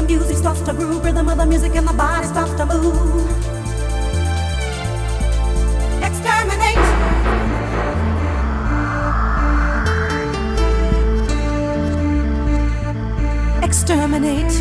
music starts to groove, rhythm of the music and the body starts to move. Exterminate. Exterminate.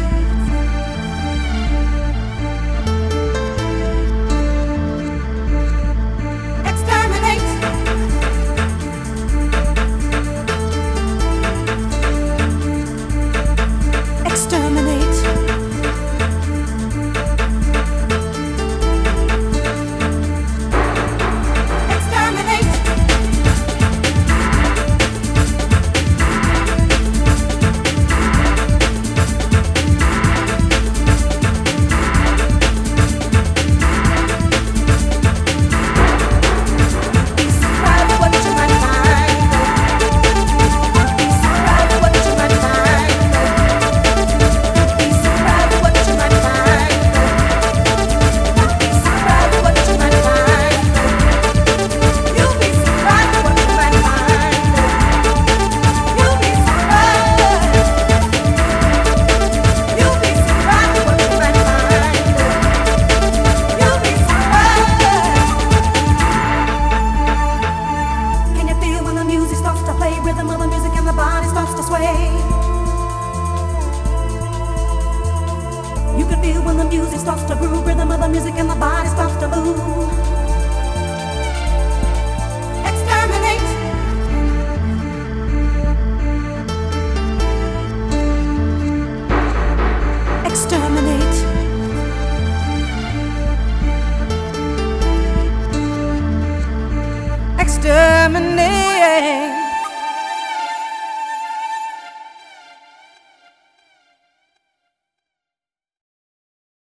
Rhythm of the music and the body starts to sway. You can feel when the music starts to groove, rhythm of the music and the body starts to move.